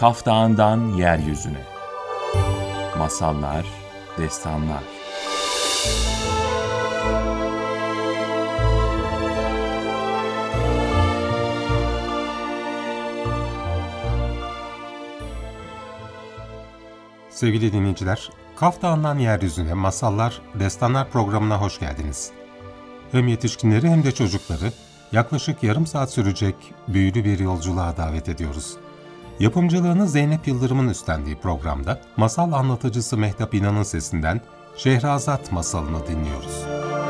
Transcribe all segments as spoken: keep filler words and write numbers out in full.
Kaf Dağı'ndan yeryüzüne. Masallar, destanlar. Sevgili dinleyiciler, Kaf Dağı'ndan yeryüzüne Masallar, Destanlar programına hoş geldiniz. Hem yetişkinleri hem de çocukları yaklaşık yarım saat sürecek büyülü bir yolculuğa davet ediyoruz. Yapımcılığını Zeynep Yıldırım'ın üstlendiği programda masal anlatıcısı Mehtap İnan'ın sesinden Şehrazat masalını dinliyoruz.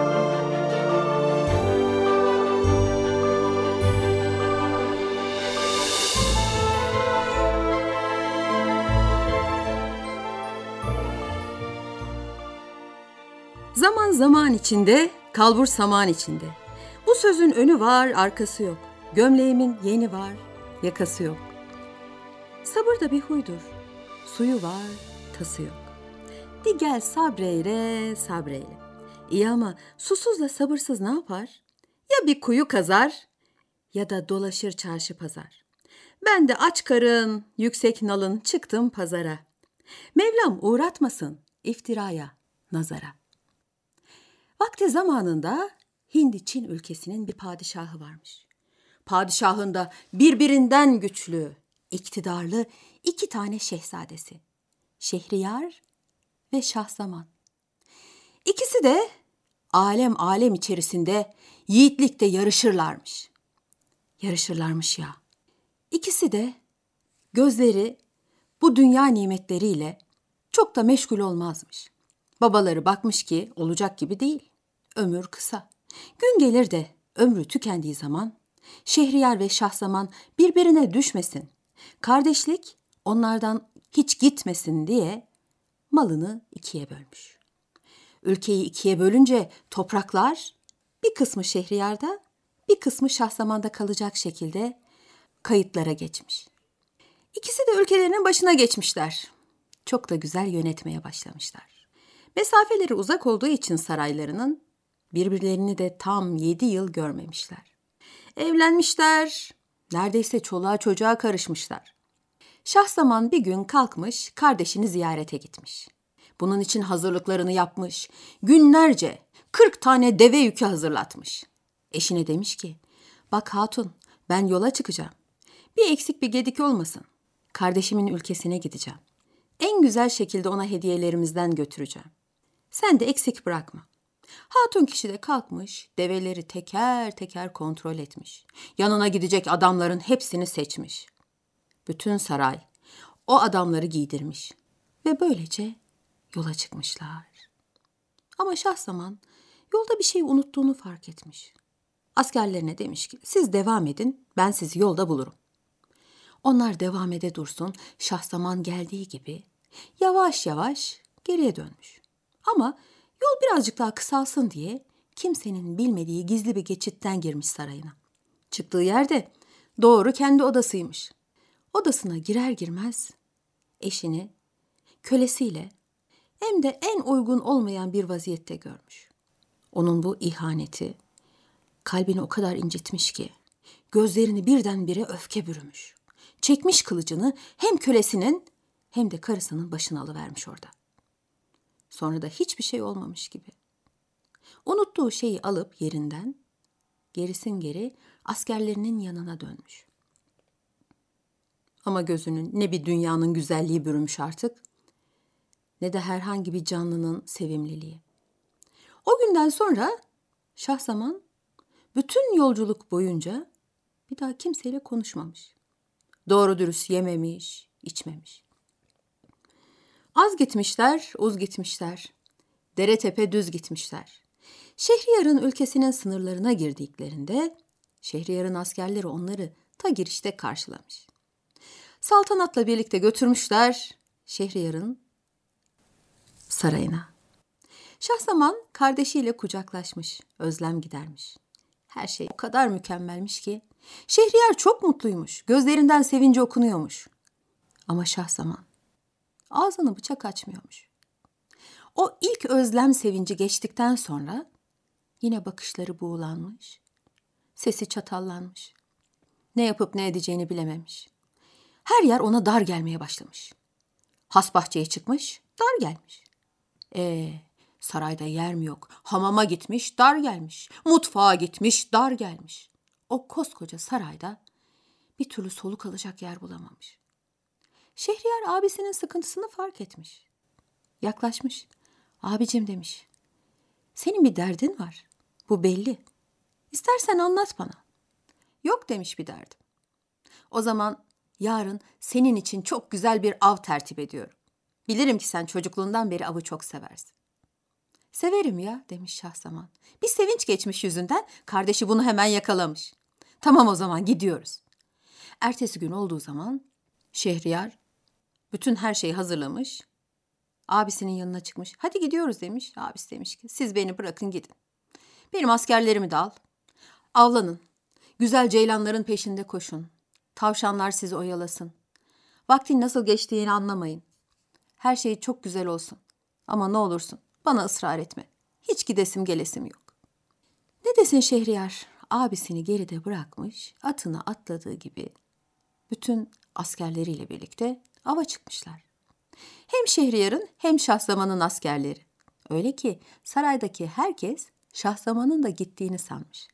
Zaman zaman içinde, kalbur saman içinde. Bu sözün önü var, arkası yok. Gömleğimin yeni var, yakası yok. Sabır da bir huydur. Suyu var, tası yok. Di gel sabreyle, sabreyle. İyi ama susuzla sabırsız ne yapar? Ya bir kuyu kazar ya da dolaşır çarşı pazar. Ben de aç karın, yüksek nalın çıktım pazara. Mevlam uğratmasın iftiraya, nazara. Vakti zamanında Hindi Çin ülkesinin bir padişahı varmış. Padişahın da birbirinden güçlü, iktidarlı iki tane şehzadesi. Şehriyar ve Şahzaman. İkisi de alem alem içerisinde yiğitlikte yarışırlarmış. Yarışırlarmış ya. İkisi de gözleri bu dünya nimetleriyle çok da meşgul olmazmış. Babaları bakmış ki olacak gibi değil. Ömür kısa. Gün gelir de ömrü tükendiği zaman Şehriyar ve Şahzaman birbirine düşmesin, kardeşlik onlardan hiç gitmesin diye malını ikiye bölmüş. Ülkeyi ikiye bölünce topraklar bir kısmı Şehriyar'da, bir kısmı Şahzaman'da kalacak şekilde kayıtlara geçmiş. İkisi de ülkelerinin başına geçmişler. Çok da güzel yönetmeye başlamışlar. Mesafeleri uzak olduğu için saraylarının birbirlerini de tam yedi yıl görmemişler. Evlenmişler, neredeyse çoluğa çocuğa karışmışlar. Şahzaman bir gün kalkmış, kardeşini ziyarete gitmiş. Bunun için hazırlıklarını yapmış, günlerce kırk tane deve yükü hazırlatmış. Eşine demiş ki, bak hatun ben yola çıkacağım. Bir eksik bir gedik olmasın. Kardeşimin ülkesine gideceğim. En güzel şekilde ona hediyelerimizden götüreceğim. Sen de eksik bırakma. Hatun kişi de kalkmış, develeri teker teker kontrol etmiş. Yanına gidecek adamların hepsini seçmiş. Bütün saray o adamları giydirmiş ve böylece yola çıkmışlar. Ama Şahzaman yolda bir şey unuttuğunu fark etmiş. Askerlerine demiş ki, siz devam edin, ben sizi yolda bulurum. Onlar devam ede dursun, Şahzaman geldiği gibi yavaş yavaş geriye dönmüş. Ama yol birazcık daha kısalsın diye kimsenin bilmediği gizli bir geçitten girmiş sarayına. Çıktığı yerde doğru kendi odasıymış. Odasına girer girmez eşini kölesiyle hem de en uygun olmayan bir vaziyette görmüş. Onun bu ihaneti kalbini o kadar incitmiş ki gözlerini birdenbire öfke bürümüş. Çekmiş kılıcını hem kölesinin hem de karısının başına alıvermiş orada. Sonra da hiçbir şey olmamış gibi. Unuttuğu şeyi alıp yerinden gerisin geri askerlerinin yanına dönmüş. Ama gözünün ne bir dünyanın güzelliği bürümüş artık, ne de herhangi bir canlının sevimliliği. O günden sonra Şahzaman bütün yolculuk boyunca bir daha kimseyle konuşmamış. Doğru dürüst yememiş, içmemiş. Az gitmişler, uz gitmişler. Dere tepe düz gitmişler. Şehriyar'ın ülkesinin sınırlarına girdiklerinde Şehriyar'ın askerleri onları ta girişte karşılamış. Saltanatla birlikte götürmüşler Şehriyar'ın sarayına. Şahzaman kardeşiyle kucaklaşmış, özlem gidermiş. Her şey o kadar mükemmelmiş ki Şehriyar çok mutluymuş, gözlerinden sevinci okunuyormuş. Ama Şahzaman ağzını bıçak açmıyormuş. O ilk özlem sevinci geçtikten sonra yine bakışları buğulanmış, sesi çatallanmış. Ne yapıp ne edeceğini bilememiş. Her yer ona dar gelmeye başlamış. Has bahçeye çıkmış, dar gelmiş. Ee, sarayda yer mi yok? Hamama gitmiş, dar gelmiş. Mutfağa gitmiş, dar gelmiş. O koskoca sarayda bir türlü soluk alacak yer bulamamış. Şehriyar abisinin sıkıntısını fark etmiş. Yaklaşmış. Abicim demiş. Senin bir derdin var. Bu belli. İstersen anlat bana. Yok demiş bir derdim. O zaman yarın senin için çok güzel bir av tertip ediyorum. Bilirim ki sen çocukluğundan beri avı çok seversin. Severim ya demiş Şahzaman. Bir sevinç geçmiş yüzünden, kardeşi bunu hemen yakalamış. Tamam o zaman gidiyoruz. Ertesi gün olduğu zaman Şehriyar bütün her şeyi hazırlamış. Abisinin yanına çıkmış. Hadi gidiyoruz demiş. Abisi demiş ki siz beni bırakın gidin. Benim askerlerimi de al. Avlanın. Güzel ceylanların peşinde koşun. Tavşanlar sizi oyalasın. Vaktin nasıl geçtiğini anlamayın. Her şey çok güzel olsun. Ama ne olursun bana ısrar etme. Hiç gidesim gelesim yok. Ne desin Şehriyar? Abisini geride bırakmış, atına atladığı gibi bütün askerleriyle birlikte ava çıkmışlar. Hem Şehriyar'ın hem Şahzaman'ın askerleri. Öyle ki saraydaki herkes Şahzaman'ın da gittiğini sanmış.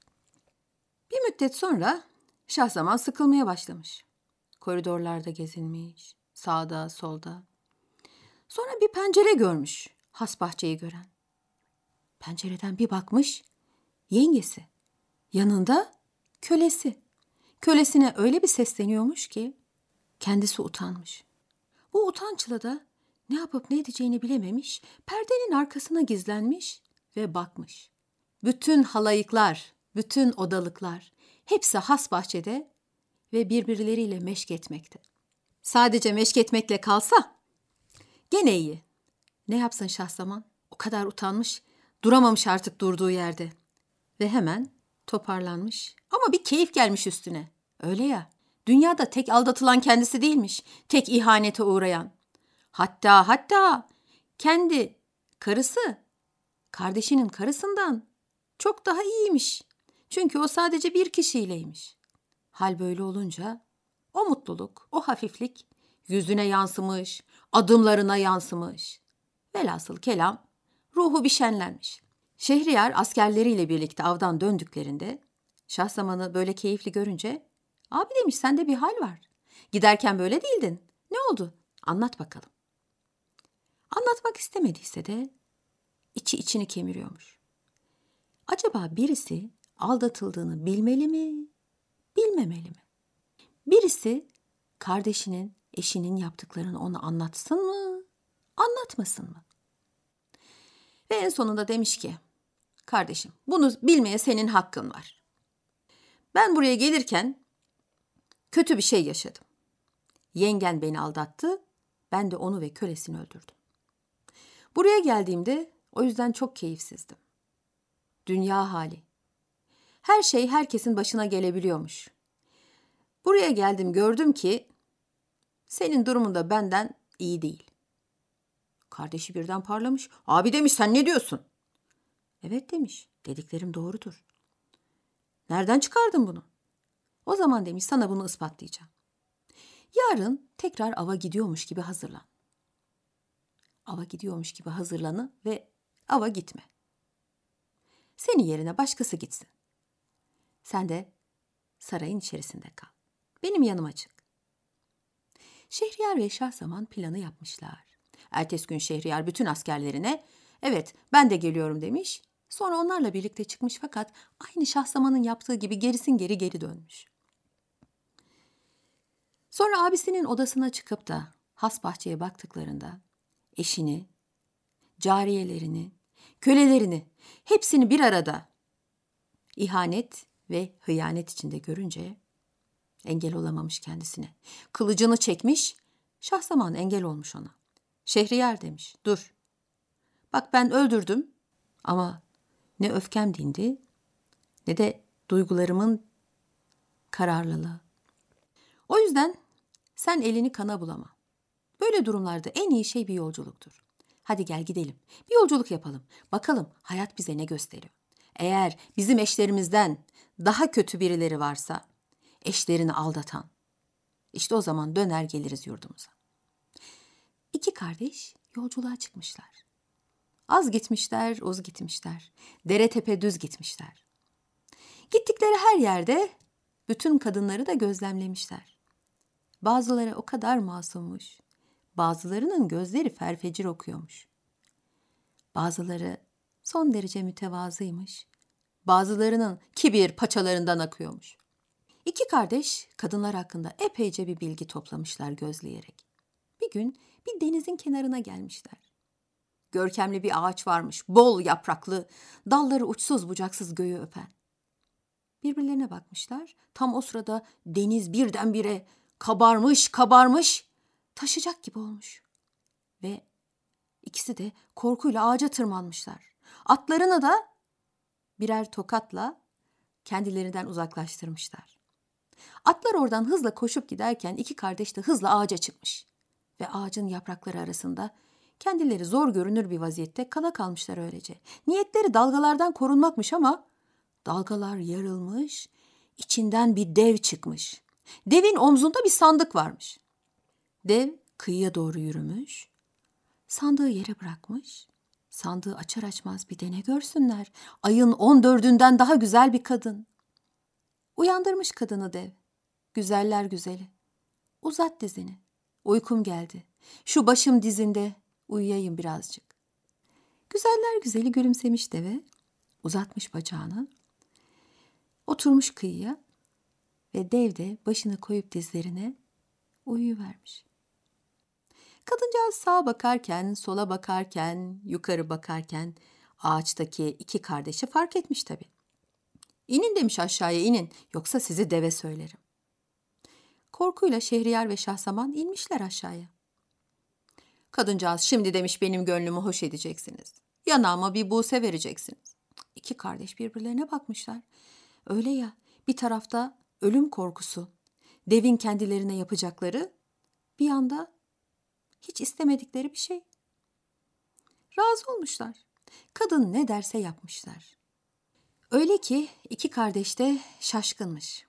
Bir müddet sonra Şahzaman sıkılmaya başlamış. Koridorlarda gezinmiş, sağda solda. Sonra bir pencere görmüş, has bahçeyi gören. Pencereden bir bakmış, yengesi. Yanında kölesi. Kölesine öyle bir sesleniyormuş ki kendisi utanmış. Bu utançla da ne yapıp ne edeceğini bilememiş, perdenin arkasına gizlenmiş ve bakmış. Bütün halayıklar, bütün odalıklar hepsi has bahçede ve birbirleriyle meşk etmekte. Sadece meşk etmekle kalsa gene iyi. Ne yapsın Şahzaman? O kadar utanmış, duramamış artık durduğu yerde. Ve hemen toparlanmış. Ama bir keyif gelmiş üstüne. Öyle ya, dünyada tek aldatılan kendisi değilmiş. Tek ihanete uğrayan. Hatta hatta kendi karısı, kardeşinin karısından çok daha iyiymiş. Çünkü o sadece bir kişiyleymiş. Hal böyle olunca o mutluluk, o hafiflik yüzüne yansımış, adımlarına yansımış. Velhasıl kelam ruhu bir şenlenmiş. Şehriyar askerleriyle birlikte avdan döndüklerinde Şahzaman'ı böyle keyifli görünce abi demiş sende bir hal var. Giderken böyle değildin. Ne oldu? Anlat bakalım. Anlatmak istemediyse de içi içini kemiriyormuş. Acaba birisi aldatıldığını bilmeli mi, bilmemeli mi? Birisi kardeşinin, eşinin yaptıklarını ona anlatsın mı, anlatmasın mı? Ve en sonunda demiş ki, kardeşim bunu bilmeye senin hakkın var. Ben buraya gelirken kötü bir şey yaşadım. Yengen beni aldattı, ben de onu ve kölesini öldürdüm. Buraya geldiğimde o yüzden çok keyifsizdim. Dünya hali. Her şey herkesin başına gelebiliyormuş. Buraya geldim gördüm ki senin durumun da benden iyi değil. Kardeşi birden parlamış. Abi demiş sen ne diyorsun? Evet demiş. Dediklerim doğrudur. Nereden çıkardın bunu? O zaman demiş sana bunu ispatlayacağım. Yarın tekrar ava gidiyormuş gibi hazırlan. Ava gidiyormuş gibi hazırlanı ve ava gitme. Senin yerine başkası gitsin. Sen de sarayın içerisinde kal. Benim yanıma çık. Şehriyar ve Şahzaman planı yapmışlar. Ertesi gün Şehriyar bütün askerlerine evet ben de geliyorum demiş. Sonra onlarla birlikte çıkmış fakat aynı Şahzaman'ın yaptığı gibi gerisin geri geri dönmüş. Sonra abisinin odasına çıkıp da has bahçeye baktıklarında eşini, cariyelerini, kölelerini hepsini bir arada ihanet ve hıyanet içinde görünce engel olamamış kendisine. Kılıcını çekmiş, Şahzaman engel olmuş ona. Şehriyar demiş, dur. Bak ben öldürdüm ama ne öfkem dindi ne de duygularımın kararlılığı. O yüzden sen elini kana bulama. Böyle durumlarda en iyi şey bir yolculuktur. Hadi gel gidelim. Bir yolculuk yapalım. Bakalım hayat bize ne gösteriyor. Eğer bizim eşlerimizden daha kötü birileri varsa, eşlerini aldatan, İşte o zaman döner geliriz yurdumuza. İki kardeş yolculuğa çıkmışlar. Az gitmişler, uz gitmişler. Dere tepe düz gitmişler. Gittikleri her yerde bütün kadınları da gözlemlemişler. Bazıları o kadar masummuş. Bazılarının gözleri ferfecir okuyormuş. Bazıları son derece mütevazıymış. Bazılarının kibir paçalarından akıyormuş. İki kardeş kadınlar hakkında epeyce bir bilgi toplamışlar gözleyerek. Bir gün bir denizin kenarına gelmişler. Görkemli bir ağaç varmış, bol yapraklı, dalları uçsuz bucaksız göğü öpen. Birbirlerine bakmışlar. Tam o sırada deniz birdenbire kabarmış kabarmış, taşacak gibi olmuş. Ve ikisi de korkuyla ağaca tırmanmışlar. Atlarını da birer tokatla kendilerinden uzaklaştırmışlar. Atlar oradan hızla koşup giderken iki kardeş de hızla ağaca çıkmış. Ve ağacın yaprakları arasında kendileri zor görünür bir vaziyette kala kalmışlar öylece. Niyetleri dalgalardan korunmakmış ama dalgalar yarılmış, içinden bir dev çıkmış. Devin omzunda bir sandık varmış. Dev kıyıya doğru yürümüş, sandığı yere bırakmış. Sandığı açar açmaz bir de ne görsünler. Ayın on dördünden daha güzel bir kadın. Uyandırmış kadını dev. Güzeller güzeli. Uzat dizini. Uykum geldi. Şu başım dizinde uyuyayım birazcık. Güzeller güzeli gülümsemiş deve. Uzatmış bacağını. Oturmuş kıyıya ve dev de başını koyup dizlerine uyuyuvermiş. Kadıncağız sağa bakarken, sola bakarken, yukarı bakarken ağaçtaki iki kardeşi fark etmiş tabii. İnin demiş aşağıya inin, yoksa sizi deve söylerim. Korkuyla Şehriyar ve Şahzaman inmişler aşağıya. Kadıncağız şimdi demiş benim gönlümü hoş edeceksiniz. Yanağıma bir buğse vereceksiniz. İki kardeş birbirlerine bakmışlar. Öyle ya, bir tarafta ölüm korkusu, devin kendilerine yapacakları, bir yanda hiç istemedikleri bir şey. Razı olmuşlar. Kadın ne derse yapmışlar. Öyle ki iki kardeş de şaşkınmış.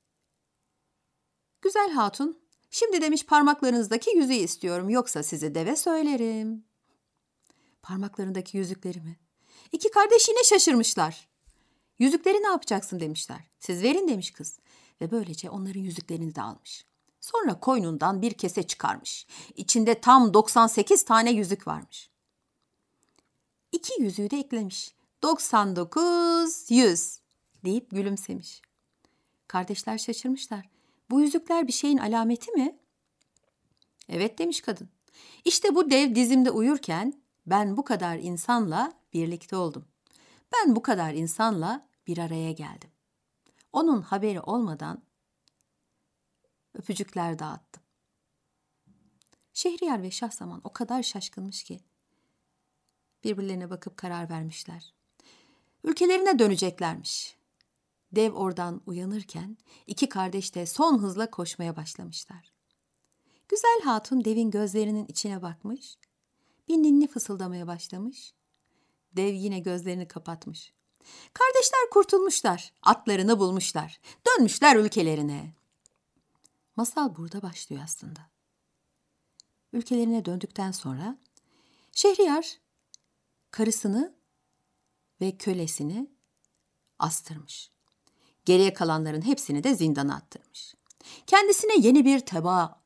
Güzel hatun, şimdi demiş parmaklarınızdaki yüzüğü istiyorum, yoksa sizi deve söylerim. Parmaklarındaki yüzükleri mi? İki kardeş yine şaşırmışlar. Yüzükleri ne yapacaksın demişler. Siz verin demiş kız. Ve böylece onların yüzüklerini de almış. Sonra koynundan bir kese çıkarmış. İçinde tam doksan sekiz tane yüzük varmış. İki yüzüğü de eklemiş. doksan dokuz, yüz deyip gülümsemiş. Kardeşler şaşırmışlar. Bu yüzükler bir şeyin alameti mi? Evet demiş kadın. İşte bu dev dizimde uyurken ben bu kadar insanla birlikte oldum. Ben bu kadar insanla bir araya geldim. Onun haberi olmadan öpücükler dağıttım. Şehriyar ve Şahzaman o kadar şaşkınmış ki birbirlerine bakıp karar vermişler. Ülkelerine döneceklermiş. Dev oradan uyanırken iki kardeş de son hızla koşmaya başlamışlar. Güzel hatun devin gözlerinin içine bakmış, bir ninni fısıldamaya başlamış. Dev yine gözlerini kapatmış. Kardeşler kurtulmuşlar, atlarını bulmuşlar, dönmüşler ülkelerine. Masal burada başlıyor aslında. Ülkelerine döndükten sonra Şehriyar karısını ve kölesini astırmış. Geriye kalanların hepsini de zindana attırmış. Kendisine yeni bir teba,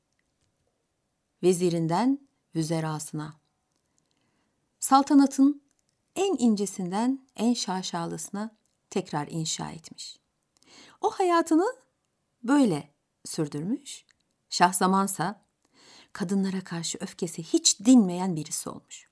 vezirinden vüzerasına, saltanatın en incesinden en şaşalısına tekrar inşa etmiş. O hayatını böyle sürdürmüş. Şahzamansa kadınlara karşı öfkesi hiç dinmeyen birisi olmuş.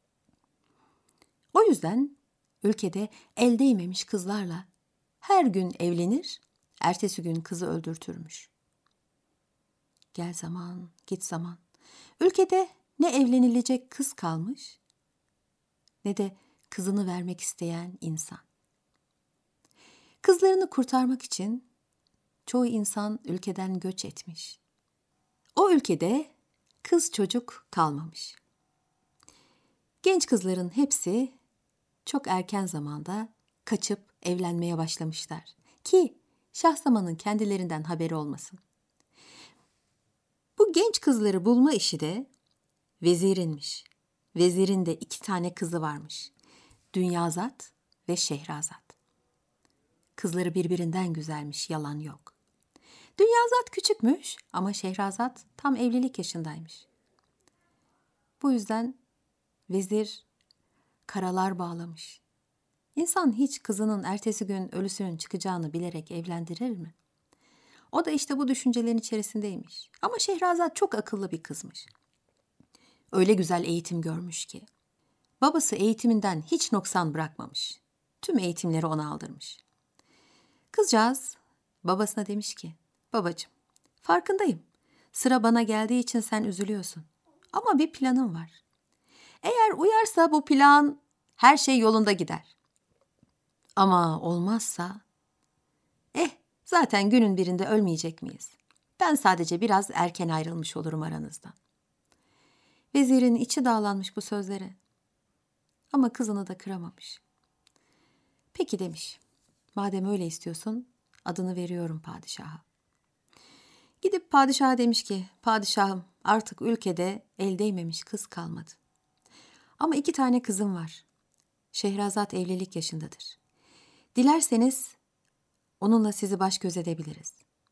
O yüzden ülkede el değmemiş kızlarla her gün evlenir, ertesi gün kızı öldürtürmüş. Gel zaman, git zaman. Ülkede ne evlenilecek kız kalmış, ne de kızını vermek isteyen insan. Kızlarını kurtarmak için çoğu insan ülkeden göç etmiş. O ülkede kız çocuk kalmamış. Genç kızların hepsi çok erken zamanda kaçıp evlenmeye başlamışlar ki Şahzaman'ın kendilerinden haberi olmasın. Bu genç kızları bulma işi de vezirinmiş. Vezirin de iki tane kızı varmış. Dünyazat ve Şehrazat. Kızları birbirinden güzelmiş, yalan yok. Dünyazat küçükmüş ama Şehrazat tam evlilik yaşındaymış. Bu yüzden vezir karalar bağlamış. İnsan hiç kızının ertesi gün ölüsünün çıkacağını bilerek evlendirir mi? O da işte bu düşüncelerin içerisindeymiş. Ama Şehrazat çok akıllı bir kızmış. Öyle güzel eğitim görmüş ki. Babası eğitiminden hiç noksan bırakmamış. Tüm eğitimleri ona aldırmış. Kızcağız babasına demiş ki, babacığım, farkındayım. Sıra bana geldiği için sen üzülüyorsun. Ama bir planım var. Eğer uyarsa bu plan her şey yolunda gider. Ama olmazsa, eh zaten günün birinde ölmeyecek miyiz? Ben sadece biraz erken ayrılmış olurum aranızdan. Vezirin içi dağlanmış bu sözlere. Ama kızını da kıramamış. Peki demiş, madem öyle istiyorsun adını veriyorum padişaha. Gidip padişaha demiş ki, padişahım artık ülkede el değmemiş kız kalmadı. Ama iki tane kızım var. Şehrazat evlilik yaşındadır. Dilerseniz onunla sizi baş göz edebiliriz.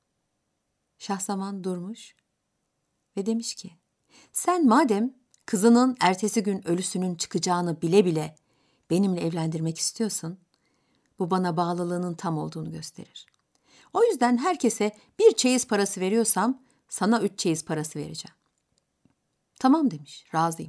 Şahzaman durmuş ve demiş ki, sen madem kızının ertesi gün ölüsünün çıkacağını bile bile benimle evlendirmek istiyorsun, bu bana bağlılığının tam olduğunu gösterir. O yüzden herkese bir çeyiz parası veriyorsam sana üç çeyiz parası vereceğim. Tamam demiş, razıyım.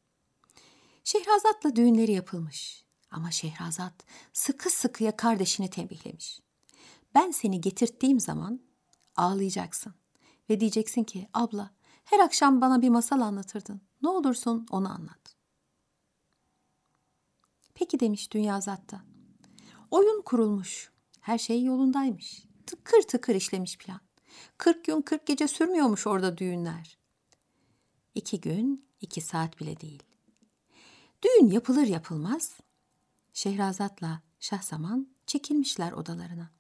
Şehrazat'la düğünleri yapılmış. Ama Şehrazat sıkı sıkıya kardeşini tembihlemiş. Ben seni getirttiğim zaman ağlayacaksın ve diyeceksin ki, abla her akşam bana bir masal anlatırdın. Ne olursun onu anlat. Peki demiş Dünyazat da. Oyun kurulmuş. Her şey yolundaymış. Tıkır tıkır işlemiş plan. Kırk gün kırk gece sürmüyormuş orada düğünler. İki gün iki saat bile değil. Düğün yapılır yapılmaz Şehrazat'la Şahzaman çekilmişler odalarına.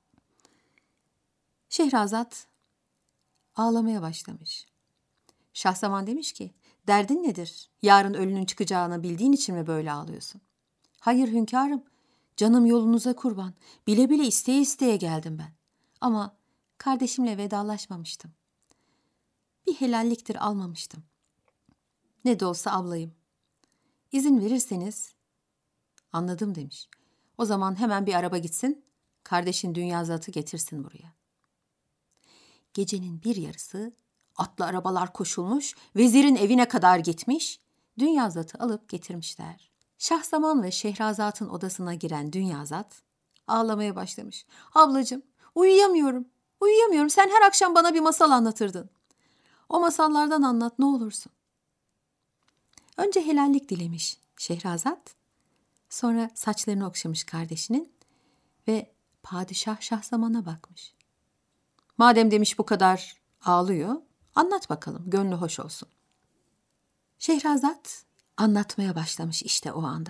Şehrazat ağlamaya başlamış. Şahzaman demiş ki, derdin nedir? Yarın ölünün çıkacağını bildiğin için mi böyle ağlıyorsun? Hayır hünkârım, canım yolunuza kurban. Bile bile isteye isteye geldim ben. Ama kardeşimle vedalaşmamıştım. Bir helalliktir almamıştım. Ne de olsa ablayım. İzin verirseniz, anladım demiş. O zaman hemen bir araba gitsin, kardeşin Dünyazat'ı getirsin buraya. Gecenin bir yarısı atlı arabalar koşulmuş, vezirin evine kadar gitmiş, Dünyazat'ı alıp getirmişler. Şahzaman ve Şehrazat'ın odasına giren Dünyazat ağlamaya başlamış. Ablacığım, uyuyamıyorum, uyuyamıyorum. Sen her akşam bana bir masal anlatırdın. O masallardan anlat ne olursun. Önce helallik dilemiş Şehrazat, sonra saçlarını okşamış kardeşinin ve padişah Şahzaman'a bakmış. Madem demiş bu kadar ağlıyor, anlat bakalım, gönlü hoş olsun. Şehrazat anlatmaya başlamış işte o anda.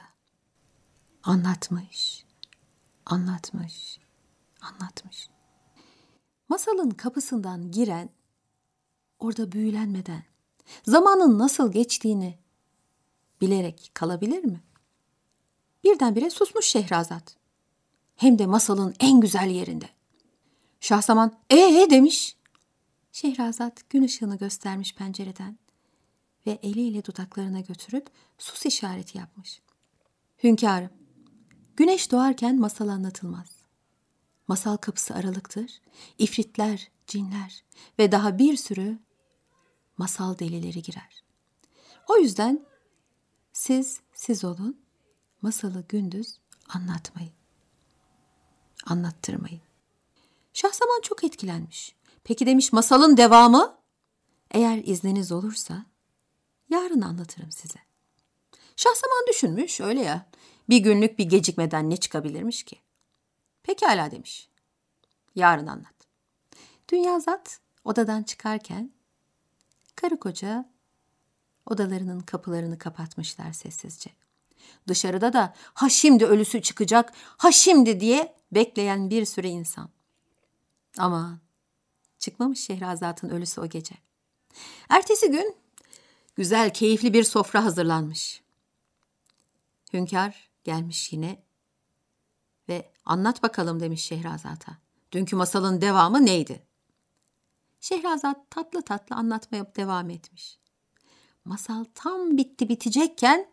Anlatmış, anlatmış, anlatmış. Masalın kapısından giren, orada büyülenmeden, zamanın nasıl geçtiğini bilerek kalabilir mi? Birdenbire susmuş Şehrazat. Hem de masalın en güzel yerinde. Şahzaman ee demiş. Şehrazat gün ışığını göstermiş pencereden ve eliyle dudaklarına götürüp sus işareti yapmış. Hünkârım, güneş doğarken masal anlatılmaz. Masal kapısı aralıktır. İfritler, cinler ve daha bir sürü masal delileri girer. O yüzden siz siz olun, masalı gündüz anlatmayın. Anlattırmayın. Şahzaman çok etkilenmiş. Peki demiş, masalın devamı? Eğer izniniz olursa yarın anlatırım size. Şahzaman düşünmüş, öyle ya. Bir günlük bir gecikmeden ne çıkabilirmiş ki? Pekala demiş. Yarın anlat. Dünyazat odadan çıkarken karı koca odalarının kapılarını kapatmışlar sessizce. Dışarıda da ha şimdi ölüsü çıkacak, ha şimdi diye bekleyen bir sürü insan. Ama çıkmamış Şehrazat'ın ölüsü o gece. Ertesi gün güzel, keyifli bir sofra hazırlanmış. Hünkâr gelmiş yine ve anlat bakalım demiş Şehrazat'a. Dünkü masalın devamı neydi? Şehrazat tatlı tatlı anlatmaya devam etmiş. Masal tam bitti bitecekken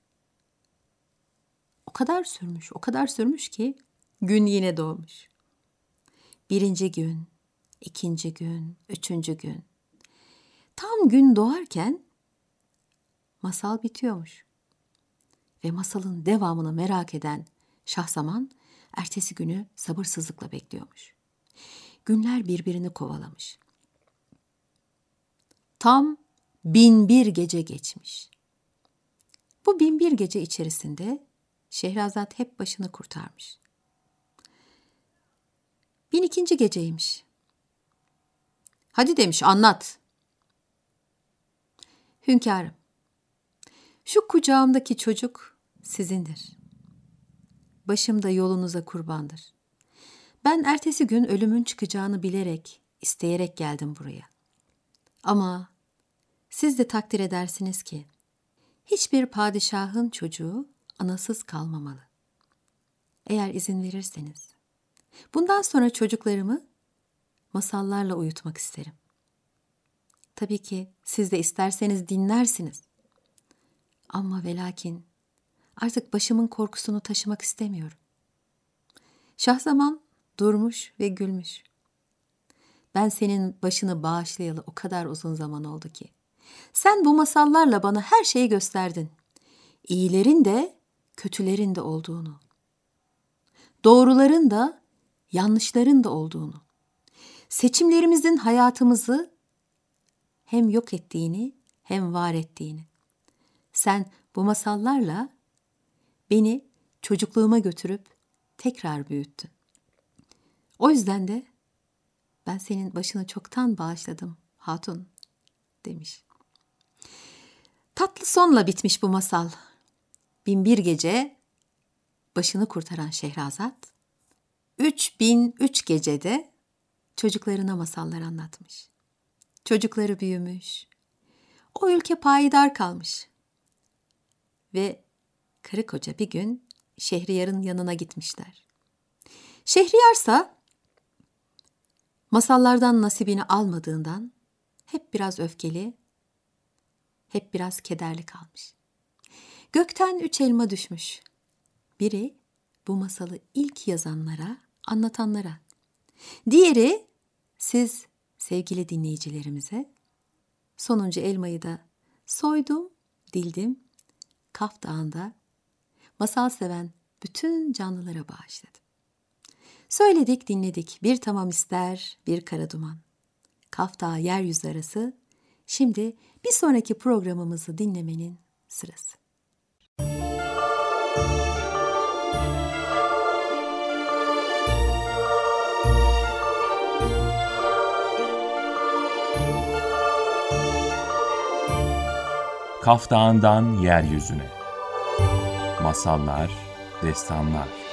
o kadar sürmüş, o kadar sürmüş ki gün yine doğmuş. Birinci gün, ikinci gün, üçüncü gün. Tam gün doğarken masal bitiyormuş. Ve masalın devamını merak eden Şahzaman ertesi günü sabırsızlıkla bekliyormuş. Günler birbirini kovalamış. Tam bin bir gece geçmiş. Bu bin bir gece içerisinde Şehrazat hep başını kurtarmış. Bin ikinci geceymiş. Hadi demiş, anlat. Hünkârım, şu kucağımdaki çocuk sizindir. Başım da yolunuza kurbandır. Ben ertesi gün ölümün çıkacağını bilerek, isteyerek geldim buraya. Ama siz de takdir edersiniz ki hiçbir padişahın çocuğu anasız kalmamalı. Eğer izin verirseniz bundan sonra çocuklarımı masallarla uyutmak isterim. Tabii ki siz de isterseniz dinlersiniz. Ama ve lakin artık başımın korkusunu taşımak istemiyorum. Şahzaman durmuş ve gülmüş. Ben senin başını bağışlayalı o kadar uzun zaman oldu ki. Sen bu masallarla bana her şeyi gösterdin. İyilerin de kötülerin de olduğunu. Doğruların da yanlışların da olduğunu. Seçimlerimizin hayatımızı hem yok ettiğini hem var ettiğini. Sen bu masallarla beni çocukluğuma götürüp tekrar büyüttün. O yüzden de ben senin başını çoktan bağışladım hatun demiş. Tatlı sonla bitmiş bu masal. Bin bir gece başını kurtaran Şehrazat, üç bin üç gecede çocuklarına masallar anlatmış. Çocukları büyümüş. O ülke payidar kalmış. Ve karı koca bir gün Şehriyar'ın yanına gitmişler. Şehriyarsa masallardan nasibini almadığından hep biraz öfkeli, hep biraz kederli kalmış. Gökten üç elma düşmüş. Biri bu masalı ilk yazanlara, anlatanlara. Diğeri siz sevgili dinleyicilerimize. Sonuncu elmayı da soydum, dildim, Kaf Dağı'nda masal seven bütün canlılara bağışladım. Söyledik, dinledik. Bir tamam ister, bir kara duman. Kaf Dağı yeryüzü arası. Şimdi bir sonraki programımızı dinlemenin sırası. Kaf Dağı'ndan yeryüzüne. Masallar, destanlar.